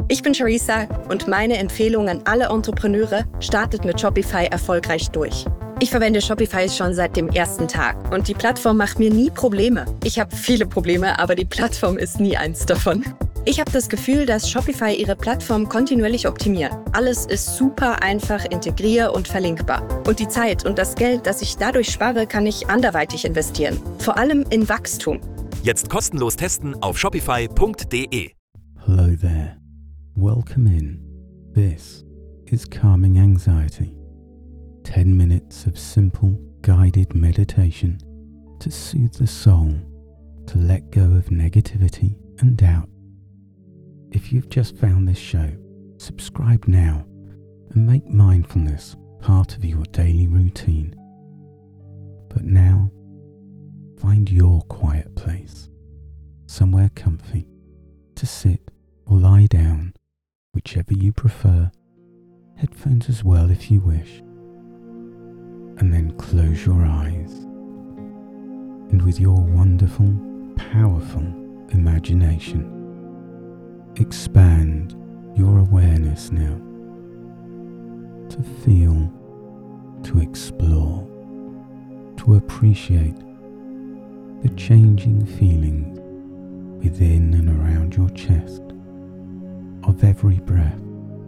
Ich bin Charissa und meine Empfehlung an alle Entrepreneure: startet mit Shopify erfolgreich durch. Ich verwende Shopify schon seit dem ersten Tag und die Plattform macht mir nie Probleme. Ich habe viele Probleme, aber die Plattform ist nie eins davon. Ich habe das Gefühl, dass Shopify ihre Plattform kontinuierlich optimiert. Alles ist super einfach integrier- und verlinkbar. Und die Zeit und das Geld, das ich dadurch spare, kann ich anderweitig investieren. Vor allem in Wachstum. Jetzt kostenlos testen auf shopify.de. Hello there. Welcome in. This is Calming Anxiety. 10 minutes of simple, guided meditation to soothe the soul, to let go of negativity and doubt. If you've just found this show, subscribe now and make mindfulness part of your daily routine. But now, find your quiet place, somewhere comfy, to sit or lie down, whichever you prefer, headphones as well if you wish. And then close your eyes, and with your wonderful, powerful imagination, expand your awareness now to feel, to explore, to appreciate the changing feelings within and around your chest of every breath,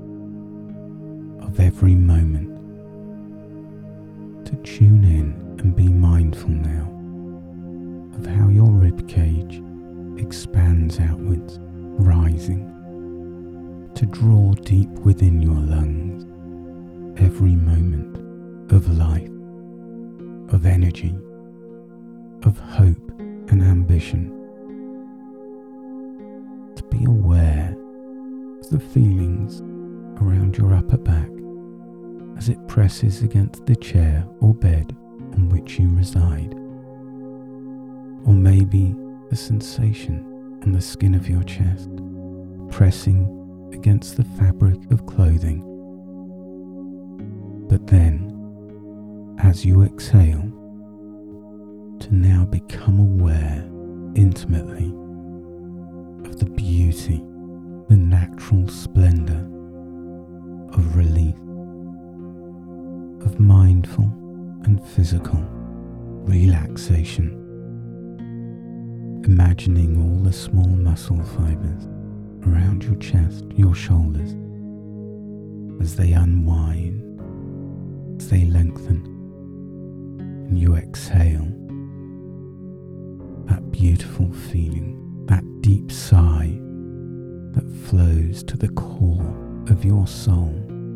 of every moment. To tune in and be mindful now of how your ribcage expands outwards, rising, to draw deep within your lungs every moment of life, of energy, of hope and ambition. To be aware of the feelings around your upper back as it presses against the chair or bed on which you reside, or maybe the sensation on the skin of your chest, pressing against the fabric of clothing. But then, as you exhale, to now become aware intimately of the beauty, the natural splendor of relief, of mindful and physical relaxation. Imagining all the small muscle fibers around your chest, your shoulders, as they unwind, as they lengthen, and you exhale, that beautiful feeling, that deep sigh that flows to the core of your soul.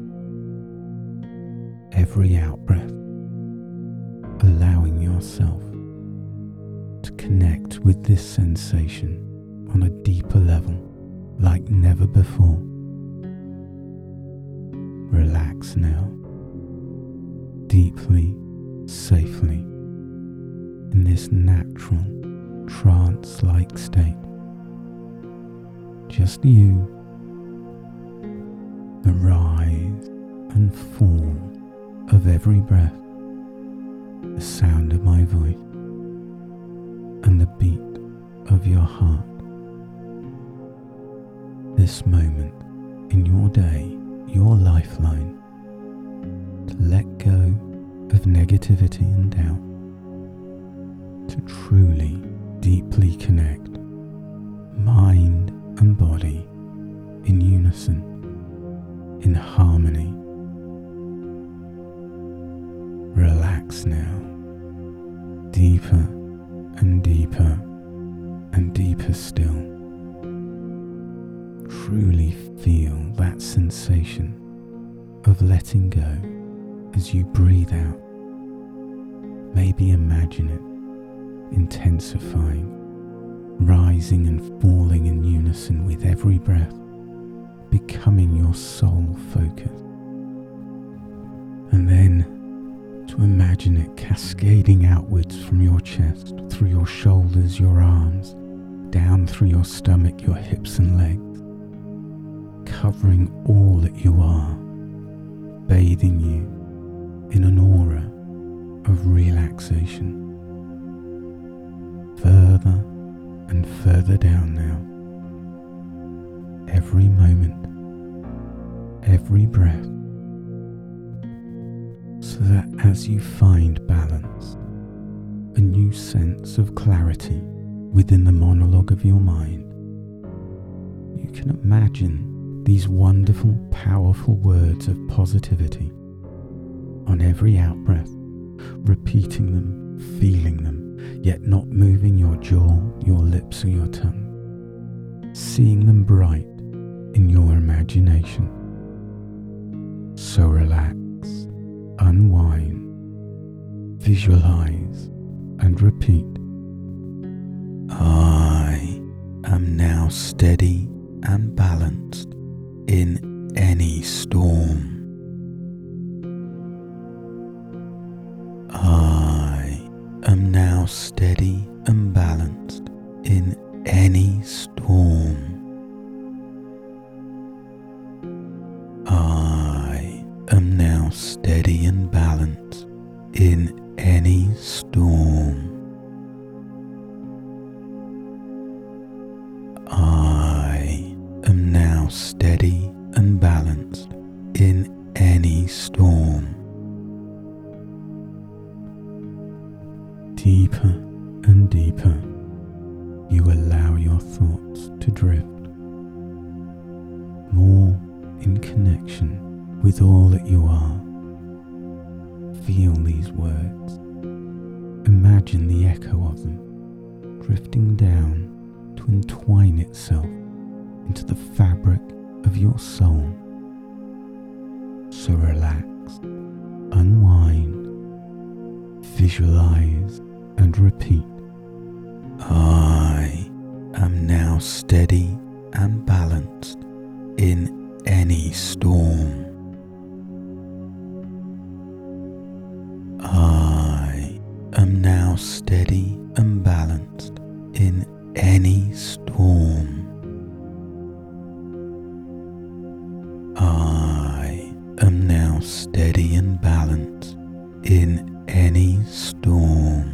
Every out-breath, allowing yourself to connect with this sensation on a deeper level like never before. Relax now, deeply, safely, in this natural, trance-like state. Just you, the rise and fall of every breath, the sound of my voice, and the beat of your heart. This moment in your day, your lifeline, to let go of negativity and doubt, to truly, deeply connect mind and body in unison, in harmony. Relax now, deeper and deeper and deeper still. Truly feel that sensation of letting go as you breathe out. Maybe imagine it intensifying, rising and falling in unison with every breath, becoming your sole focus. And then to imagine it cascading outwards from your chest, through your shoulders, your arms, down through your stomach, your hips and legs, covering all that you are, bathing you in an aura of relaxation. Further and further down now, every moment every breath, so that as you find balance, a new sense of clarity within the monologue of your mind, you can imagine these wonderful, powerful words of positivity on every out-breath, repeating them, feeling them, yet not moving your jaw, your lips or your tongue, seeing them bright in your imagination. So relax, unwind, visualize and repeat. I am now steady and balanced in any storm. I am now steady and balanced in any storm. I am now steady and balanced in any storm. I am now steady and balanced in any storm. Deeper and deeper, you allow your thoughts to drift, more in connection with all that you are. Feel these words. Imagine the echo of them drifting down to entwine itself into the fabric of your soul. So relax, unwind, visualize and repeat. I am now steady and balanced in any storm. I am now steady and balanced in any storm. I am now steady and balanced in any storm.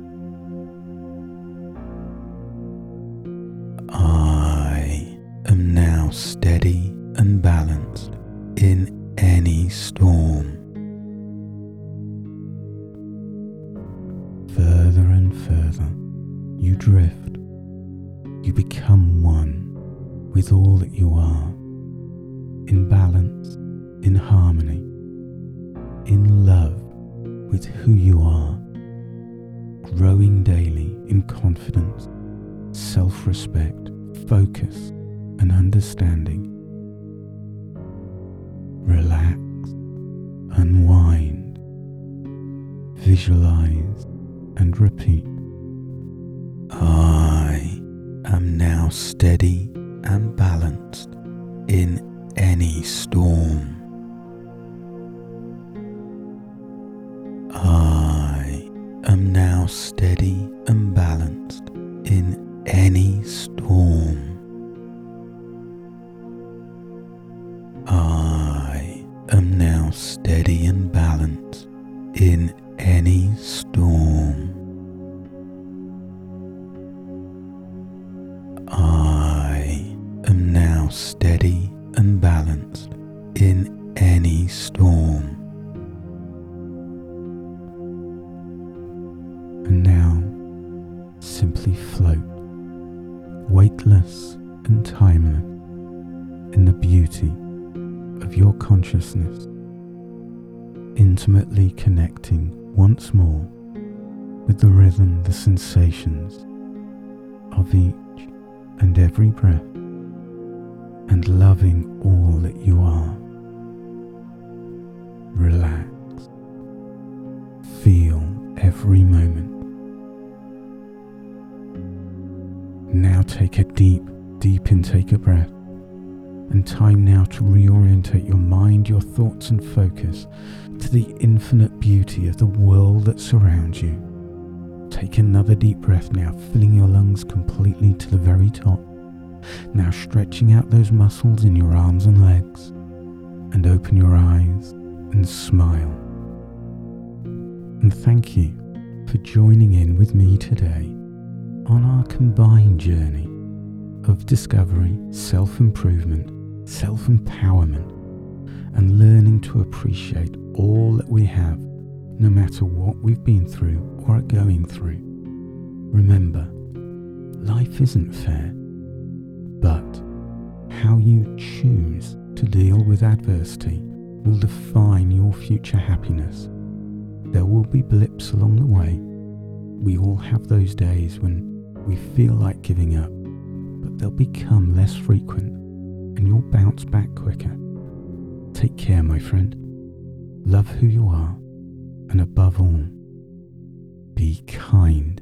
I am now steady and balanced in any storm. Further and further, you drift. You become one with all that you are, in balance, in harmony, in love with who you are, growing daily in confidence, self-respect, focus and understanding. Relax, unwind, visualize and repeat. I am now steady and balanced in any storm. I am now steady and balanced in any storm. I am now steady and balanced in any storm. I am now steady and balanced in any storm. And now, simply float, weightless and timeless, in the beauty of your consciousness, intimately connecting once more with the rhythm, the sensations of each and every breath, and loving all that you are. Relax. Feel every moment. Now take a deep intake of breath, and time now to reorientate your mind, your thoughts and focus to the infinite beauty of the world that surrounds you. Take another deep breath now, filling your lungs completely to the very top. Now stretching out those muscles in your arms and legs, and open your eyes and smile. And thank you for joining in with me today on our combined journey of discovery, self-improvement, self-empowerment, and learning to appreciate all that we have, no matter what we've been through or are going through. Remember, life isn't fair, but how you choose to deal with adversity will define your future happiness. There will be blips along the way. We all have those days when we feel like giving up, but they'll become less frequent and you'll bounce back quicker. Take care, my friend. Love who you are, and above all, be kind